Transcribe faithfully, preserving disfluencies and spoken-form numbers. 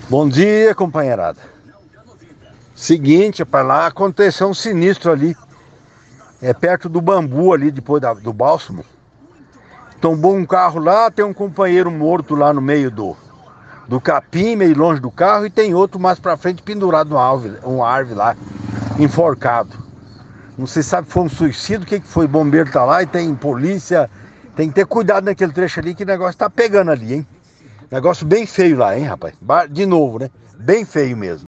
Bom dia, companheirada. Seguinte, para lá aconteceu um sinistro ali. É perto do Bambu ali, depois da, do Bálsamo. Tombou um carro lá, tem um companheiro morto lá no meio do, do capim, meio longe do carro, e tem outro mais pra frente pendurado numa árvore, uma árvore lá, enforcado. Não se sabe se foi um suicídio, o que, que foi? Bombeiro tá lá e tem polícia. Tem que ter cuidado naquele trecho ali, que o negócio tá pegando ali, hein? Negócio bem feio lá, hein, rapaz? De novo, né? Bem feio mesmo.